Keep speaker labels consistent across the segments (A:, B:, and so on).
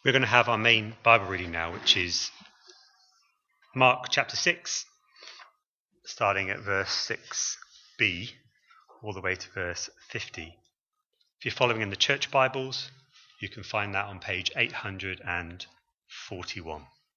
A: We're going to have our main Bible reading now, which is Mark chapter 6, starting at verse 6b, all the way to verse 50. If you're following in the church Bibles, you can find that on page 841.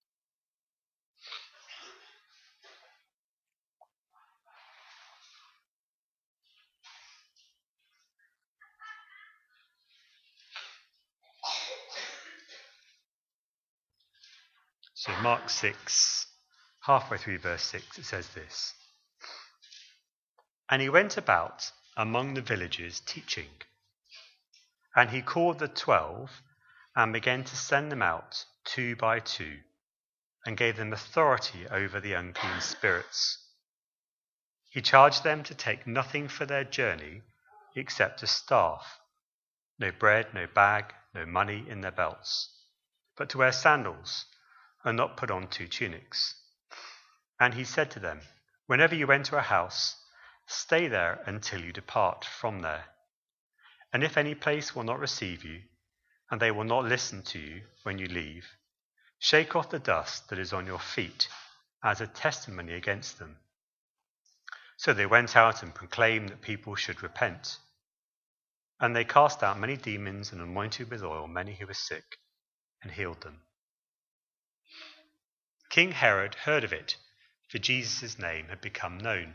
A: So Mark 6, halfway through verse 6, it says this. And he went about among the villages teaching. And he called the 12 and began to send them out 2 by 2 and gave them authority over the unclean spirits. He charged them to take nothing for their journey except a staff, no bread, no bag, no money in their belts, but to wear sandals and not put on 2 tunics. And he said to them, whenever you enter a house, stay there until you depart from there. And if any place will not receive you, and they will not listen to you when you leave, shake off the dust that is on your feet as a testimony against them. So they went out and proclaimed that people should repent. And they cast out many demons and anointed with oil many who were sick and healed them. King Herod heard of it, for Jesus' name had become known.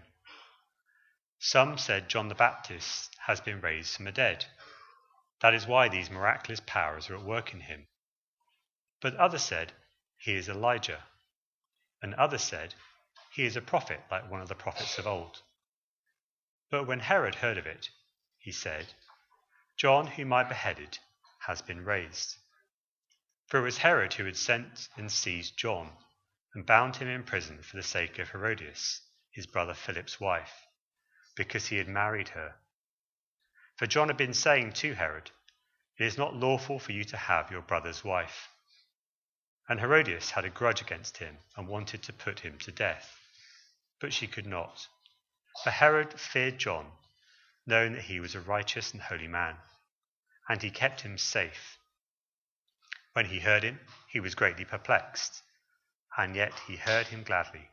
A: Some said John the Baptist has been raised from the dead. That is why these miraculous powers are at work in him. But others said, he is Elijah. And others said, he is a prophet like one of the prophets of old. But when Herod heard of it, he said, John, whom I beheaded, has been raised. For it was Herod who had sent and seized John, and bound him in prison for the sake of Herodias, his brother Philip's wife, because he had married her. For John had been saying to Herod, it is not lawful for you to have your brother's wife. And Herodias had a grudge against him and wanted to put him to death. But she could not. For Herod feared John, knowing that he was a righteous and holy man, and he kept him safe. When he heard him, he was greatly perplexed, and yet he heard him gladly.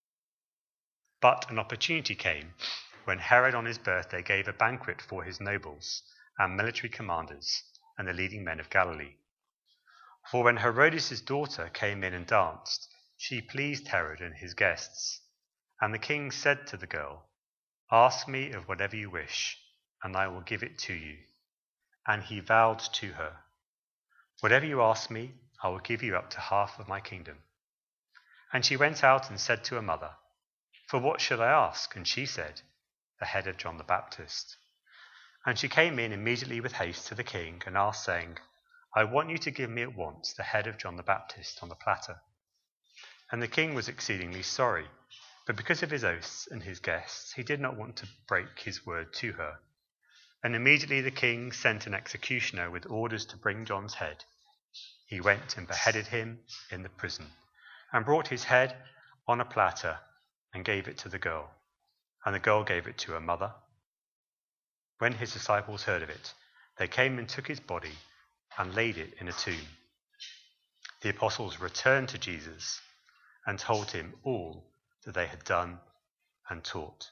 A: But an opportunity came when Herod on his birthday gave a banquet for his nobles and military commanders and the leading men of Galilee. For when Herodias' daughter came in and danced, she pleased Herod and his guests. And the king said to the girl, ask me of whatever you wish, and I will give it to you. And he vowed to her, whatever you ask me, I will give you up to half of my kingdom. And she went out and said to her mother, for what should I ask? And she said, the head of John the Baptist. And she came in immediately with haste to the king and asked, saying, I want you to give me at once the head of John the Baptist on the platter. And the king was exceedingly sorry, but because of his oaths and his guests, he did not want to break his word to her. And immediately the king sent an executioner with orders to bring John's head. He went and beheaded him in the prison, and brought his head on a platter and gave it to the girl. And the girl gave it to her mother. When his disciples heard of it, they came and took his body and laid it in a tomb. The apostles returned to Jesus and told him all that they had done and taught.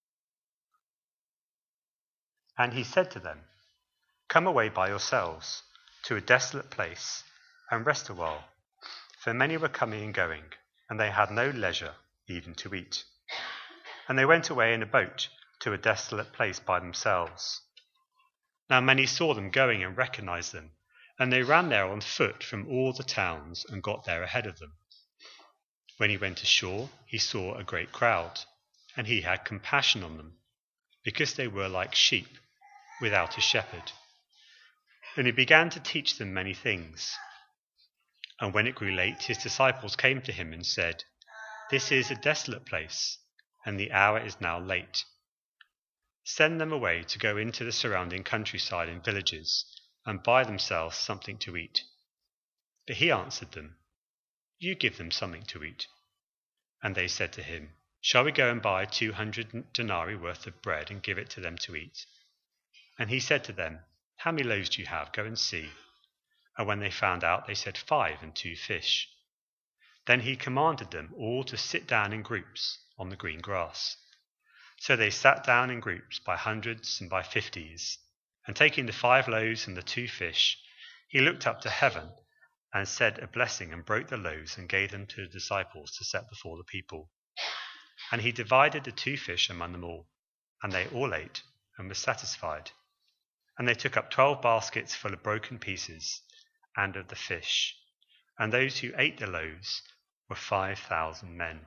A: And he said to them, come away by yourselves to a desolate place and rest a while. For many were coming and going, and they had no leisure even to eat. And they went away in a boat to a desolate place by themselves. Now many saw them going and recognized them, and they ran there on foot from all the towns and got there ahead of them. When he went ashore, he saw a great crowd, and he had compassion on them, because they were like sheep without a shepherd. And he began to teach them many things. And when it grew late, his disciples came to him and said, this is a desolate place, and the hour is now late. Send them away to go into the surrounding countryside and villages, and buy themselves something to eat. But he answered them, you give them something to eat. And they said to him, shall we go and buy 200 denarii worth of bread and give it to them to eat? And he said to them, how many loaves do you have? Go and see. And when they found out, they said 5 and 2 fish. Then he commanded them all to sit down in groups on the green grass. So they sat down in groups by hundreds and by 50s, and taking the 5 loaves and the 2 fish, he looked up to heaven and said a blessing and broke the loaves and gave them to the disciples to set before the people. And he divided the 2 fish among them all, and they all ate and were satisfied. And they took up 12 baskets full of broken pieces and of the fish, and those who ate the loaves were 5,000 men.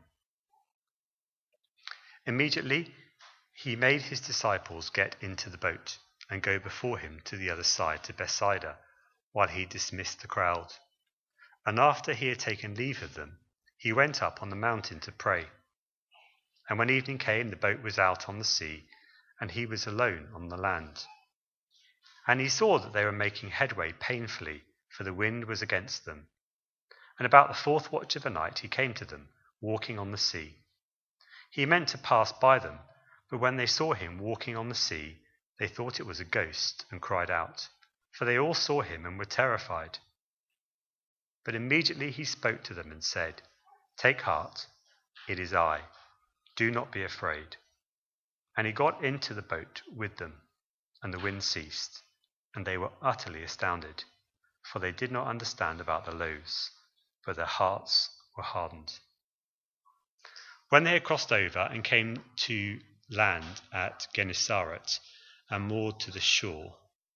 A: Immediately he made his disciples get into the boat and go before him to the other side, to Bethsaida, while he dismissed the crowd. And after he had taken leave of them, he went up on the mountain to pray. And when evening came, the boat was out on the sea, and he was alone on the land. And he saw that they were making headway painfully, for the wind was against them. And about the 4th watch of the night he came to them, walking on the sea. He meant to pass by them, but when they saw him walking on the sea, they thought it was a ghost, and cried out, for they all saw him and were terrified. But immediately he spoke to them and said, "Take heart, it is I. Do not be afraid." And he got into the boat with them, and the wind ceased, and they were utterly astounded, for they did not understand about the loaves, for their hearts were hardened. When they had crossed over and came to land at Gennesaret and moored to the shore,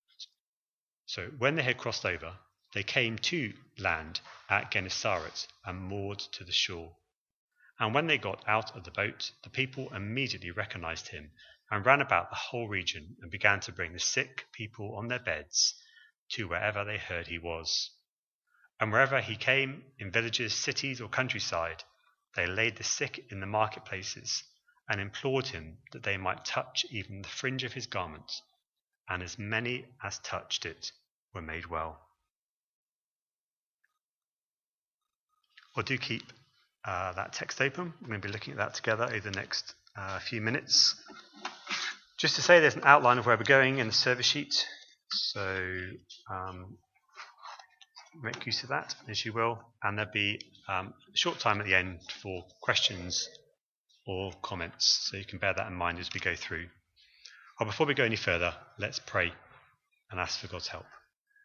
A: they came to land at Gennesaret and moored to the shore. And when they got out of the boat, the people immediately recognized him and ran about the whole region and began to bring the sick people on their beds to wherever they heard he was. And wherever he came, in villages, cities, or countryside, they laid the sick in the marketplaces and implored him that they might touch even the fringe of his garment, and as many as touched it were made well. Well, do keep that text open. We're going to be looking at that together over the next few minutes. Just to say, there's an outline of where we're going in the service sheet, so make use of that as you will, and there'll be a short time at the end for questions or comments, so you can bear that in mind as we go through. Well, before we go any further, let's pray and ask for God's help.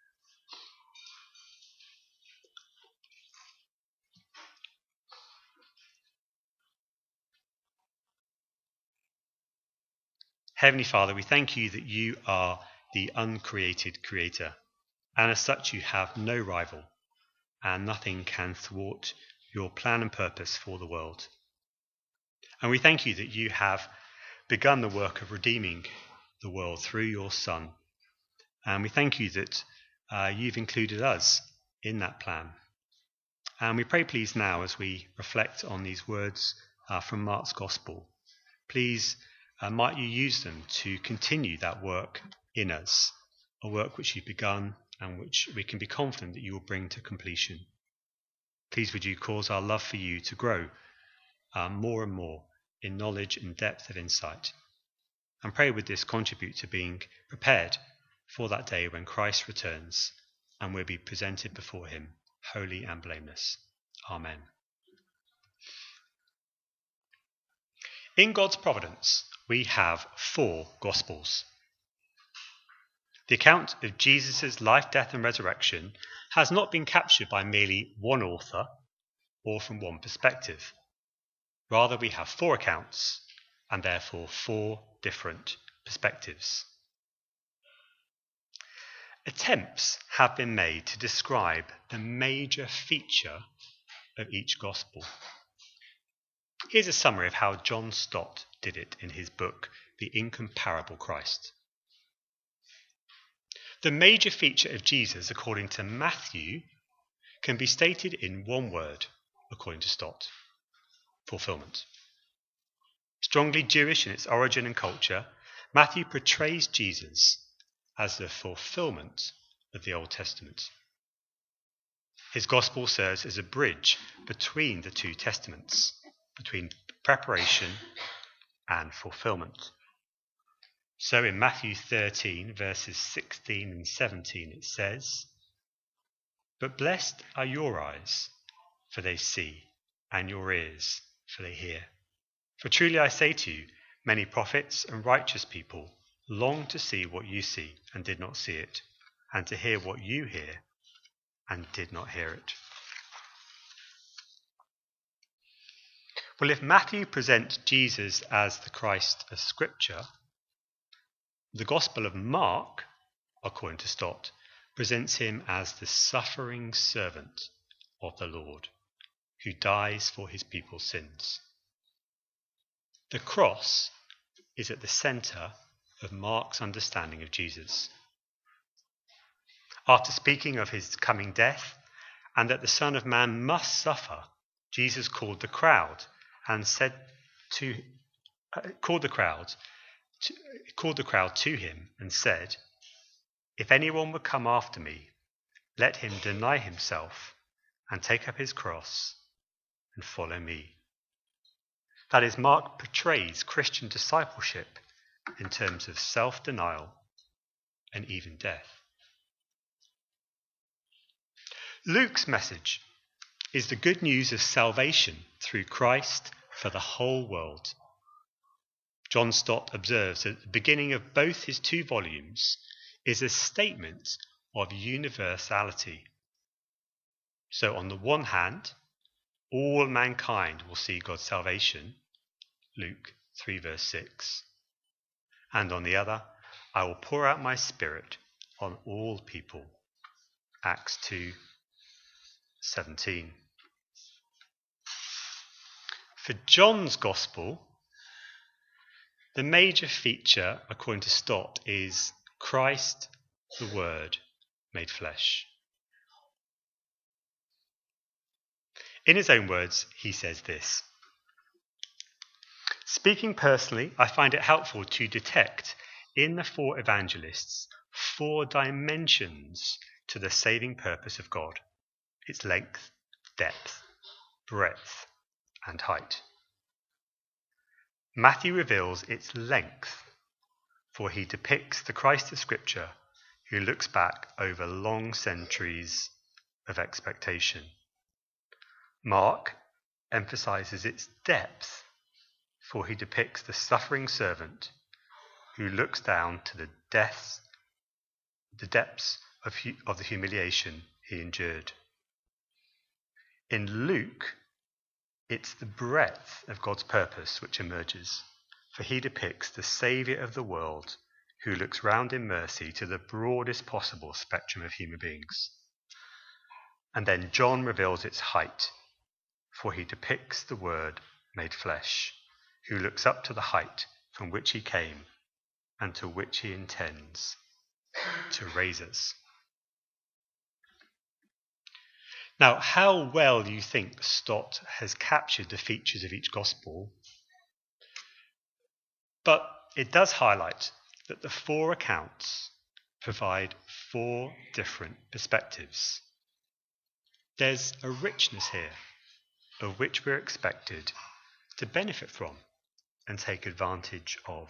A: Heavenly Father, we thank you that you are the uncreated creator, and as such you have no rival, and nothing can thwart your plan and purpose for the world. And we thank you that you have begun the work of redeeming the world through your Son, and we thank you that you've included us in that plan. And we pray, please, now as we reflect on these words from Mark's Gospel, please might you use them to continue that work in us, a work which you've begun and which we can be confident that you will bring to completion. Please would you cause our love for you to grow more and more in knowledge and depth of insight. And pray would this contribute to being prepared for that day when Christ returns and we'll be presented before him, holy and blameless. Amen. In God's providence, we have 4 Gospels. The account of Jesus' life, death and resurrection has not been captured by merely one author or from one perspective. Rather, we have 4 accounts and therefore 4 different perspectives. Attempts have been made to describe the major feature of each Gospel. Here's a summary of how John Stott did it in his book, The Incomparable Christ. The major feature of Jesus, according to Matthew, can be stated in one word, according to Stott: fulfillment. Strongly Jewish in its origin and culture, Matthew portrays Jesus as the fulfillment of the Old Testament. His Gospel serves as a bridge between the 2 Testaments, between preparation and fulfillment. So in Matthew 13, verses 16 and 17, it says, But blessed are your eyes, for they see, and your ears, for they hear. For truly I say to you, many prophets and righteous people longed to see what you see and did not see it, and to hear what you hear and did not hear it. Well, if Matthew presents Jesus as the Christ of Scripture, the Gospel of Mark, according to Stott, presents him as the suffering servant of the Lord, who dies for his people's sins. The cross is at the centre of Mark's understanding of Jesus. After speaking of his coming death and that the Son of Man must suffer, Jesus called the crowd to him and said, "If anyone would come after me, let him deny himself and take up his cross and follow me." That is, Mark portrays Christian discipleship in terms of self-denial and even death. Luke's message is the good news of salvation through Christ for the whole world. John Stott observes that the beginning of both his 2 volumes is a statement of universality. So on the one hand, all mankind will see God's salvation, Luke 3 verse 6. And on the other, I will pour out my Spirit on all people, Acts 2:17. For John's Gospel, the major feature, according to Stott, is Christ, the Word, made flesh. In his own words, he says this: "Speaking personally, I find it helpful to detect in the 4 evangelists 4 dimensions to the saving purpose of God: its length, depth, breadth, and height. Matthew reveals its length, for he depicts the Christ of Scripture who looks back over long centuries of expectation. Mark emphasizes its depth, for he depicts the suffering servant who looks down to the depths of the humiliation he endured. In Luke, it's the breadth of God's purpose which emerges, for he depicts the Saviour of the world who looks round in mercy to the broadest possible spectrum of human beings. And then John reveals its height, for he depicts the Word made flesh, who looks up to the height from which he came and to which he intends to raise us. Now, how well you think Stott has captured the features of each gospel, but it does highlight that the 4 accounts provide 4 different perspectives. There's a richness here of which we're expected to benefit from and take advantage of.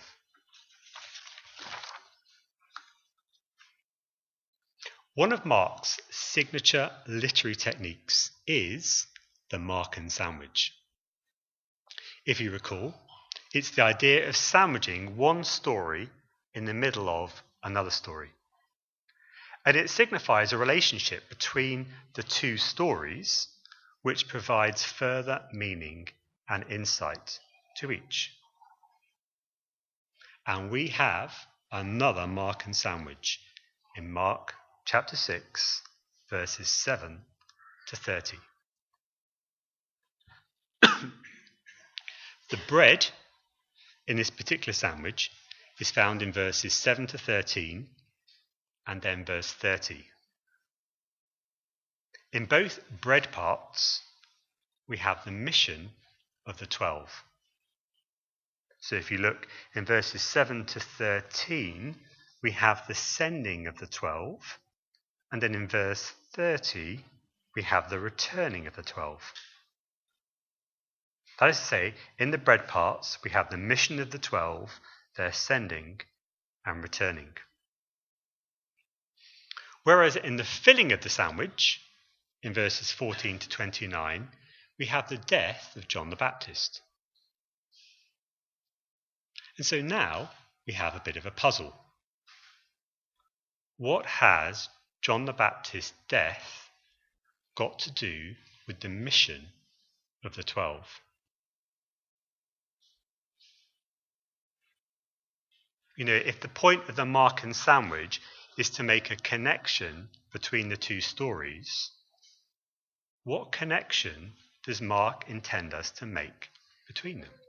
A: One of Mark's signature literary techniques is the Markan sandwich. If you recall, it's the idea of sandwiching one story in the middle of another story. And it signifies a relationship between the 2 stories, which provides further meaning and insight to each. And we have another Markan sandwich in Mark chapter 6, verses 7 to 30. The bread in this particular sandwich is found in verses 7 to 13 and then verse 30. In both bread parts, we have the mission of the 12. So if you look in verses 7 to 13, we have the sending of the 12. And then in verse 30, we have the returning of the 12. That is to say, in the bread parts, we have the mission of the 12, their sending and returning. Whereas in the filling of the sandwich, in verses 14 to 29, we have the death of John the Baptist. And so now we have a bit of a puzzle. What has John the Baptist's death got to do with the mission of the 12? You know, if the point of the Markan sandwich is to make a connection between the two stories, what connection does Mark intend us to make between them?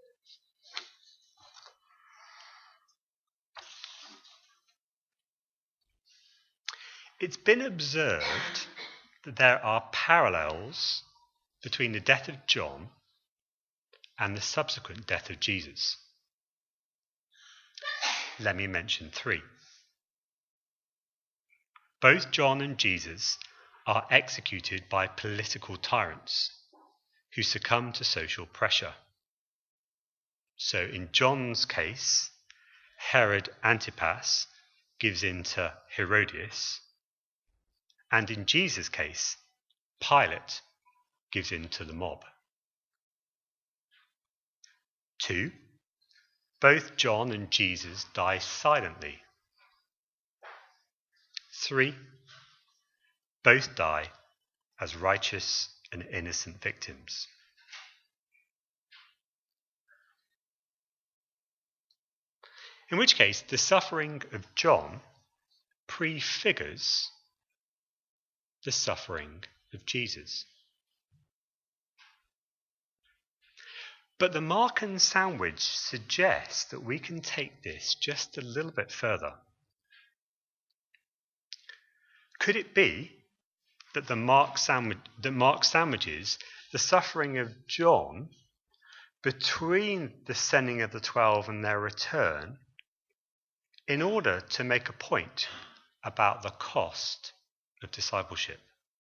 A: It's been observed that there are parallels between the death of John and the subsequent death of Jesus. Let me mention 3. Both John and Jesus are executed by political tyrants who succumb to social pressure. So in John's case, Herod Antipas gives in to Herodias, and in Jesus' case, Pilate gives in to the mob. 2, both John and Jesus die silently. 3, both die as righteous and innocent victims. In which case, the suffering of John prefigures the suffering of Jesus. But the Markan sandwich suggests that we can take this just a little bit further. Could it be that Mark sandwiches the suffering of John between the sending of the 12 and their return in order to make a point about the cost of discipleship?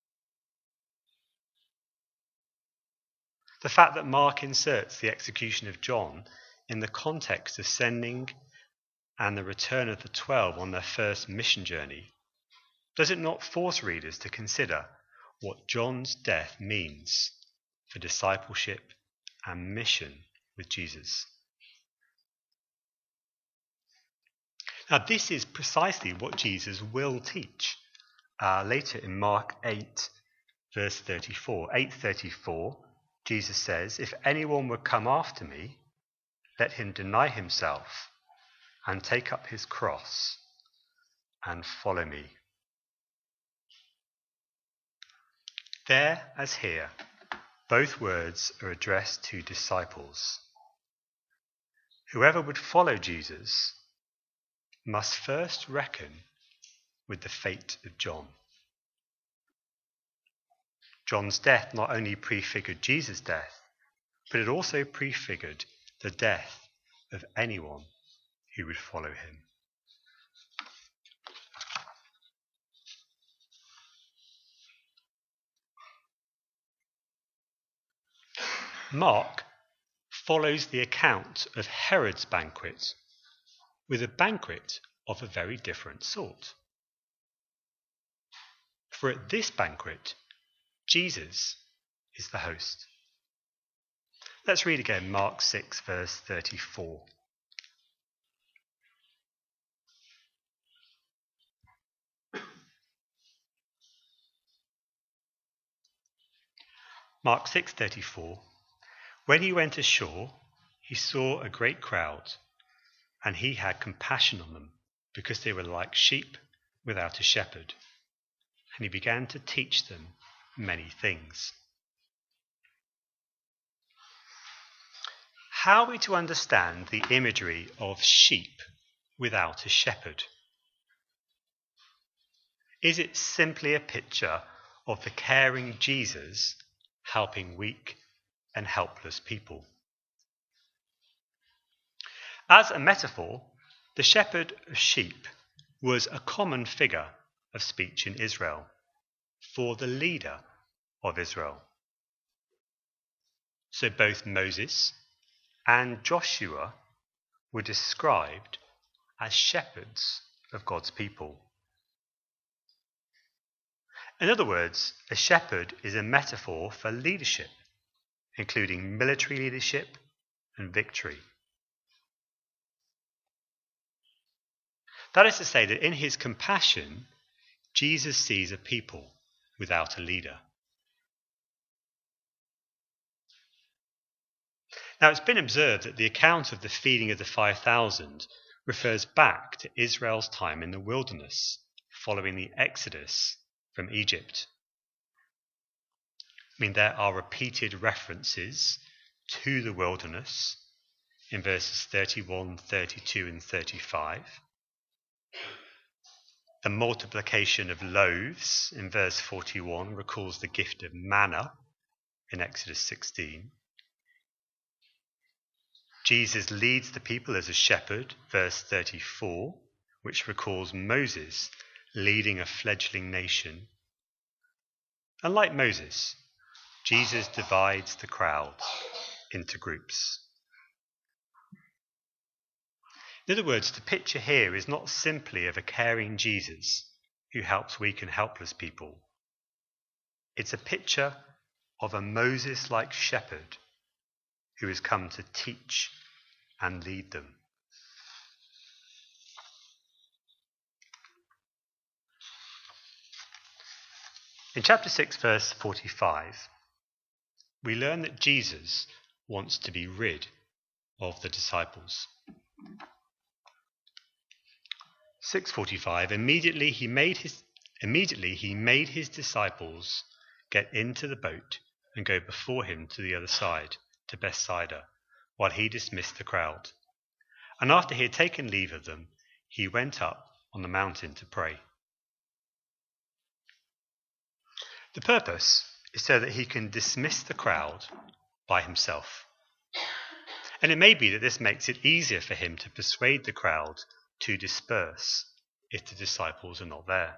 A: The fact that Mark inserts the execution of John in the context of sending and the return of the 12 on their first mission journey, does it not force readers to consider what John's death means for discipleship and mission with Jesus? Now, this is precisely what Jesus will teach later in Mark 8, verse 34. 8:34, Jesus says, "If anyone would come after me, let him deny himself and take up his cross and follow me." There, as here, both words are addressed to disciples. Whoever would follow Jesus must first reckon with the fate of John. John's death not only prefigured Jesus' death, but it also prefigured the death of anyone who would follow him. Mark follows the account of Herod's banquet with a banquet of a very different sort. For at this banquet, Jesus is the host. Let's read again Mark 6, verse 34. Mark 6:34. When he went ashore, he saw a great crowd, and he had compassion on them, because they were like sheep without a shepherd. And he began to teach them many things. How are we to understand the imagery of sheep without a shepherd? Is it simply a picture of the caring Jesus helping weak and helpless people? As a metaphor, the shepherd of sheep was a common figure of speech in Israel for the leader of Israel. So both Moses and Joshua were described as shepherds of God's people. In other words, a shepherd is a metaphor for leadership, including military leadership and victory. That is to say that in his compassion, Jesus sees a people without a leader. Now, it's been observed that the account of the feeding of the 5,000 refers back to Israel's time in the wilderness, following the Exodus from Egypt. There are repeated references to the wilderness in verses 31, 32, and 35. The multiplication of loaves in verse 41 recalls the gift of manna in Exodus 16. Jesus leads the people as a shepherd, verse 34, which recalls Moses leading a fledgling nation. And like Moses, Jesus divides the crowd into groups. In other words, the picture here is not simply of a caring Jesus who helps weak and helpless people. It's a picture of a Moses-like shepherd who has come to teach and lead them. In chapter 6, verse 45, we learn that Jesus wants to be rid of the disciples. 6:45, immediately he made his disciples get into the boat and go before him to the other side, to Bethsaida, while he dismissed the crowd. And after he had taken leave of them, he went up on the mountain to pray. The purpose is so that he can dismiss the crowd by himself. And it may be that this makes it easier for him to persuade the crowd to disperse if the disciples are not there.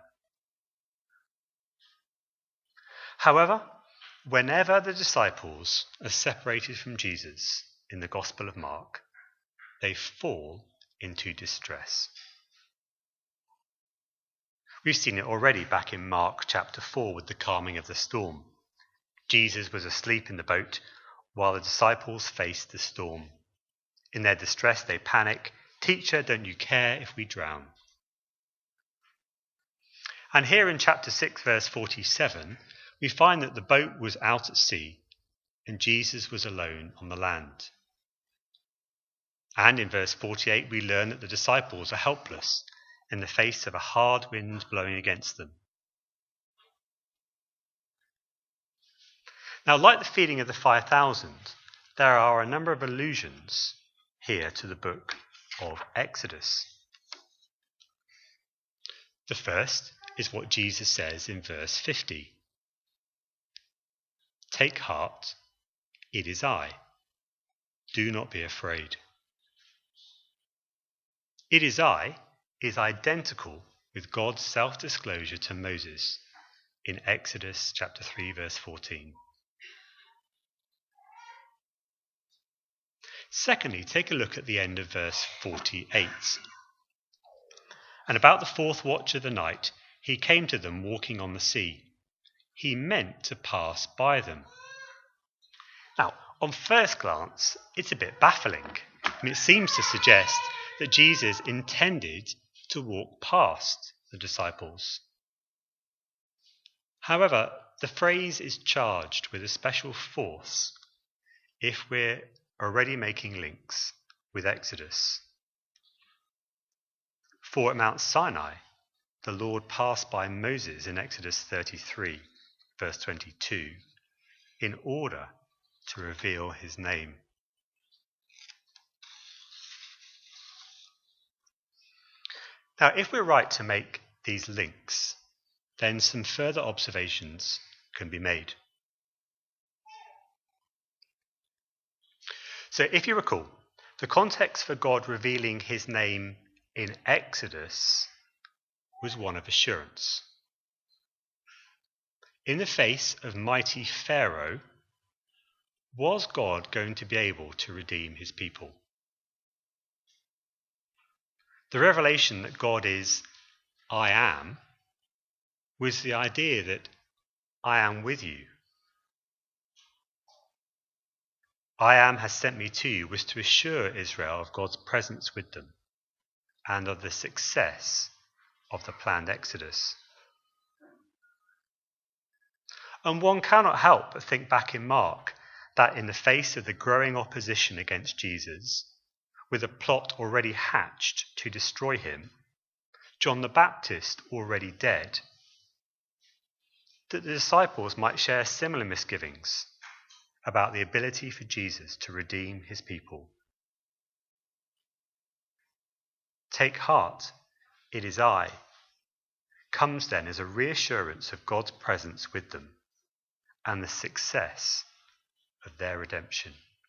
A: However, whenever the disciples are separated from Jesus in the Gospel of Mark, they fall into distress. We've seen it already back in Mark chapter 4 with the calming of the storm. Jesus was asleep in the boat while the disciples faced the storm. In their distress, they panic, "Teacher, don't you care if we drown?" And here in chapter 6, verse 47, we find that the boat was out at sea and Jesus was alone on the land. And in verse 48, we learn that the disciples are helpless in the face of a hard wind blowing against them. Now, like the feeding of the 5,000, there are a number of allusions here to the book of Exodus. The first is what Jesus says in verse 50. "Take heart, it is I. Do not be afraid." "It is I" is identical with God's self-disclosure to Moses in Exodus chapter 3, verse 14. Secondly, take a look at the end of verse 48. "And about the fourth watch of the night, he came to them walking on the sea." He meant to pass by them. Now, on first glance, it's a bit baffling. It seems to suggest that Jesus intended to walk past the disciples. However, the phrase is charged with a special force if we're already making links with Exodus. For at Mount Sinai, the Lord passed by Moses in Exodus 33, verse 22, in order to reveal his name. Now, if we're right to make these links, then some further observations can be made. So if you recall, the context for God revealing his name in Exodus was one of assurance. In the face of mighty Pharaoh, was God going to be able to redeem his people? The revelation that God is "I am" was the idea that I am with you. I am has sent me to you was to assure Israel of God's presence with them and of the success of the planned exodus. And one cannot help but think back in Mark that in the face of the growing opposition against Jesus, with a plot already hatched to destroy him, John the Baptist already dead, that the disciples might share similar misgivings about the ability for Jesus to redeem his people. Take heart, it is I, comes then as a reassurance of God's presence with them and the success of their redemption.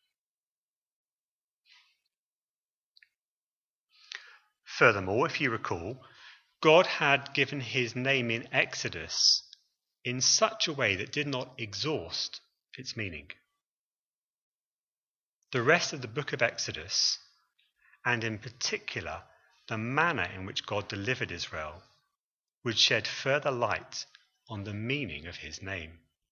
A: Furthermore, if you recall, God had given his name in Exodus in such a way that did not exhaust its meaning. The rest of the book of Exodus, and in particular the manner in which God delivered Israel, would shed further light on the meaning of his name.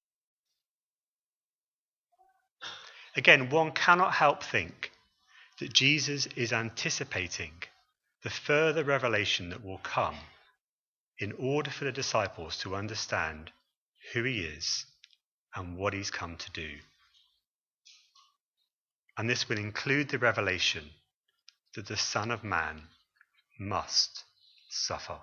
A: Again, one cannot help think that Jesus is anticipating the further revelation that will come in order for the disciples to understand who he is and what he's come to do. And this will include the revelation that the Son of Man must suffer.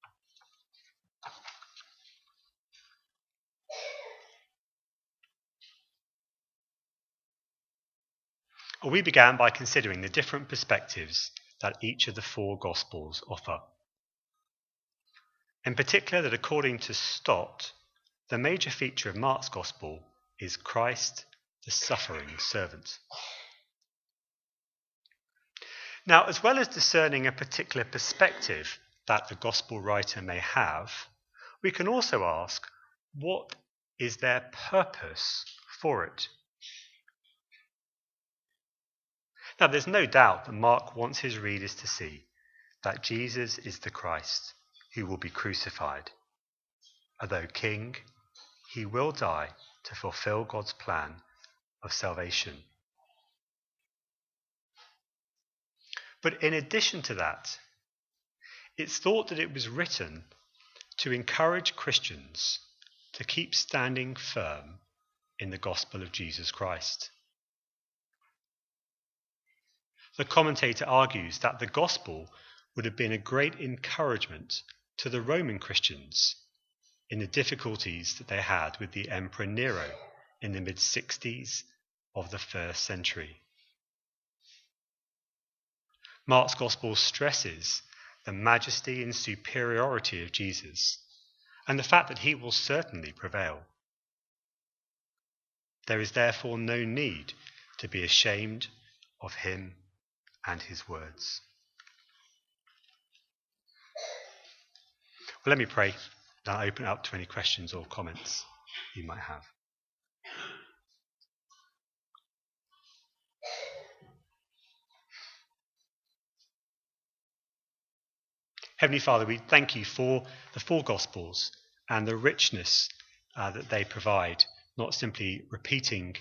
A: We began by considering the different perspectives that each of the four Gospels offer. In particular, that according to Stott, the major feature of Mark's Gospel is Christ, the suffering servant. Now, as well as discerning a particular perspective that the Gospel writer may have, we can also ask, what is their purpose for it? Now, there's no doubt that Mark wants his readers to see that Jesus is the Christ who will be crucified. Although king, he will die to fulfill God's plan of salvation. But in addition to that, it's thought that it was written to encourage Christians to keep standing firm in the gospel of Jesus Christ. The commentator argues that the gospel would have been a great encouragement to the Roman Christians in the difficulties that they had with the Emperor Nero in the mid-60s of the 1st century. Mark's gospel stresses the majesty and superiority of Jesus and the fact that he will certainly prevail. There is therefore no need to be ashamed of him and his words. Well, let me pray, then I'll open it up to any questions or comments you might have. Heavenly Father, we thank you for the four Gospels and the richness that they provide, not simply repeating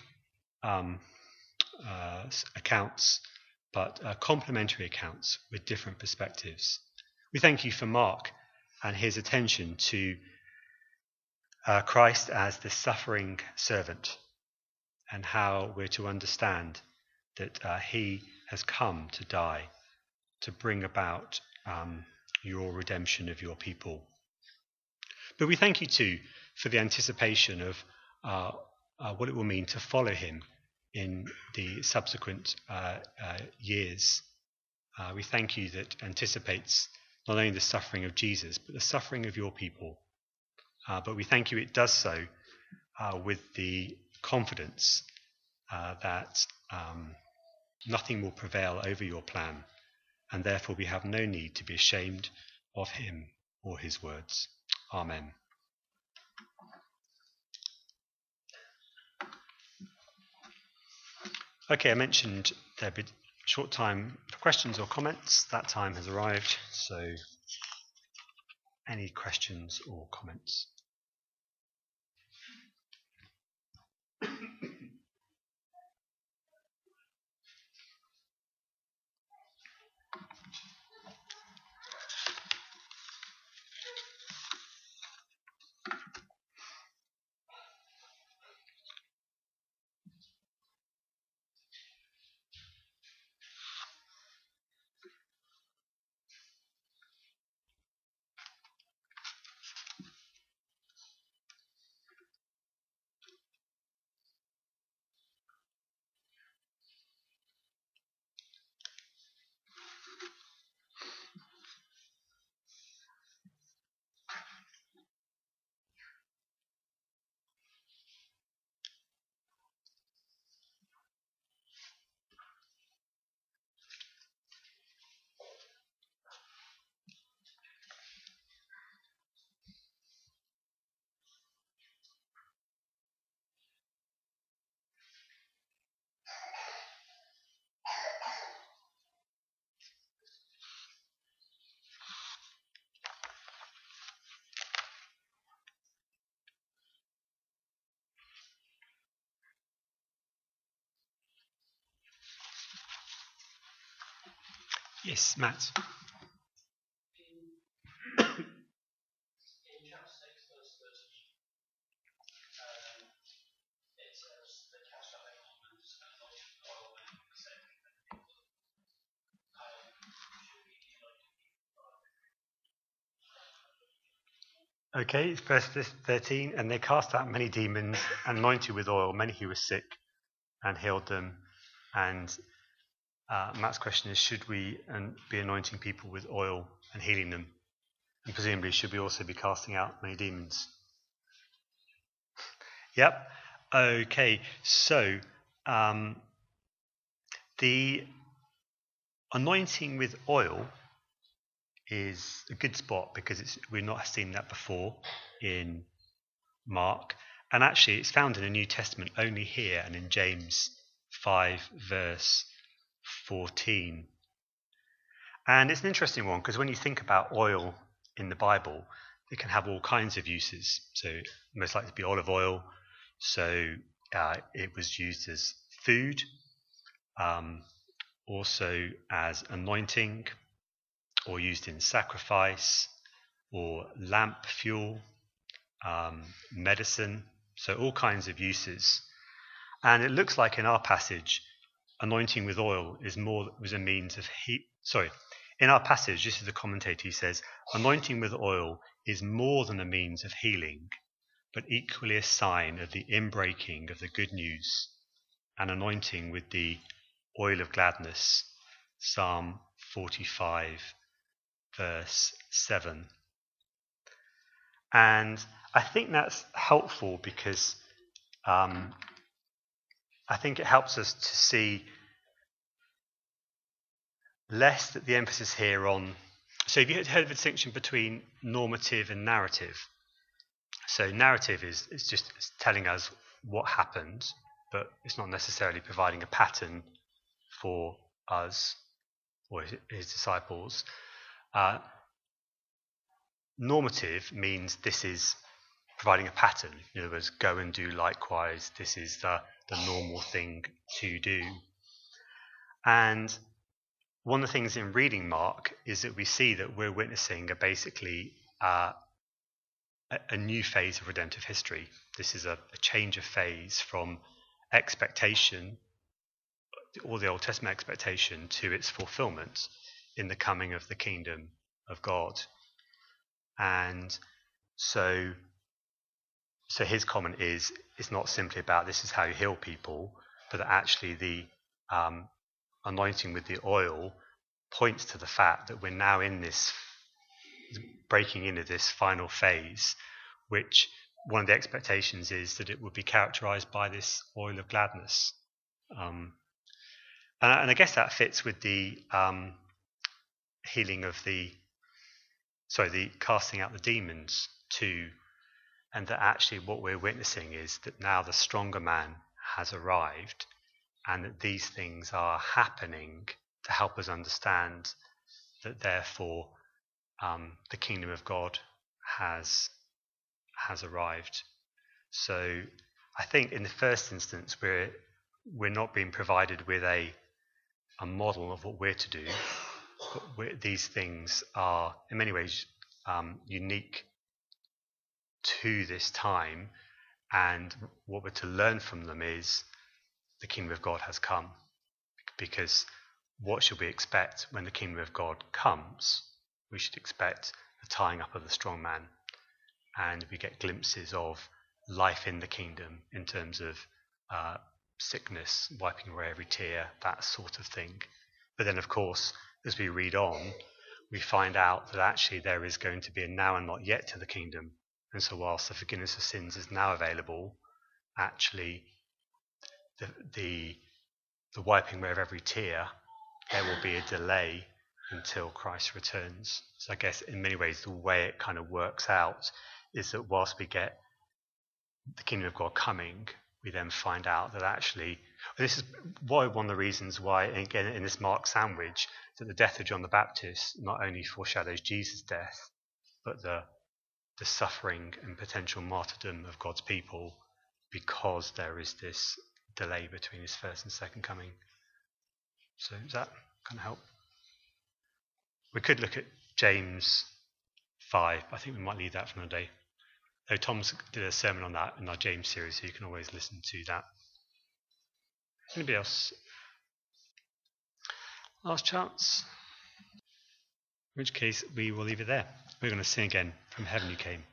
A: accounts, but complementary accounts with different perspectives. We thank you for Mark and his attention to Christ as the suffering servant and how we're to understand that he has come to die to bring about your redemption of your people. But we thank you too for the anticipation of what it will mean to follow him in the subsequent years. We thank you that anticipates not only the suffering of Jesus, but the suffering of your people. But we thank you it does so with the confidence that nothing will prevail over your plan, and therefore we have no need to be ashamed of him or his words. Amen. Okay, I mentioned there'd be a short time for questions or comments. That time has arrived, so any questions or comments? Yes, Matt. Okay, it's verse 13, and they cast out many demons, and anointed with oil many who were sick, and healed them. And Matt's question is, should we be anointing people with oil and healing them? And presumably, should we also be casting out many demons? Yep. Okay, so the anointing with oil is a good spot because we've not seen that before in Mark. And actually, it's found in the New Testament only here and in James 5, verse 14. And it's an interesting one because when you think about oil in the Bible, it can have all kinds of uses. So most likely to be olive oil. So it was used as food, also as anointing, or used in sacrifice, or lamp fuel, medicine. So all kinds of uses. And it looks like in our passage, anointing with oil was a means of heat. Sorry, in our passage, this is the commentator, he says, anointing with oil is more than a means of healing, but equally a sign of the inbreaking of the good news, and anointing with the oil of gladness. Psalm 45, verse 7. And I think that's helpful because I think it helps us to see less that the emphasis here on. So have you heard of the distinction between normative and narrative? So narrative is just telling us what happened, but it's not necessarily providing a pattern for us or his disciples. Normative means this is providing a pattern. In other words, go and do likewise. This is the normal thing to do. And one of the things in reading Mark is that we see that we're witnessing basically a new phase of redemptive history. This is a change of phase from expectation, all the Old Testament expectation, to its fulfillment in the coming of the kingdom of God. And so his comment is, it's not simply about this is how you heal people, but that actually the anointing with the oil points to the fact that we're now in this breaking into this final phase, which one of the expectations is that it would be characterized by this oil of gladness. And I guess that fits with the healing of the casting out the demons too, and that actually what we're witnessing is that now the stronger man has arrived, and that these things are happening to help us understand that therefore the kingdom of God has arrived. So I think in the first instance we're not being provided with a model of what we're to do, but these things are in many ways unique to this time, and what we're to learn from them is the kingdom of God has come. Because what should we expect when the kingdom of God comes? We should expect the tying up of the strong man, and we get glimpses of life in the kingdom in terms of sickness, wiping away every tear, that sort of thing. But then, of course, as we read on, we find out that actually there is going to be a now and not yet to the kingdom. And so whilst the forgiveness of sins is now available, actually the wiping away of every tear, there will be a delay until Christ returns. So I guess in many ways the way it kind of works out is that whilst we get the kingdom of God coming, we then find out that actually, this is one of the reasons why, again, in this Mark sandwich, that the death of John the Baptist not only foreshadows Jesus' death, but the suffering and potential martyrdom of God's people, because there is this delay between his first and second coming. So does that kind of help? We could look at James 5. I think we might leave that for another day. Though Tom's did a sermon on that in our James series, so you can always listen to that. Anybody else? Last chance? In which case, we will leave it there. We're going to sing again, From Heaven You Came.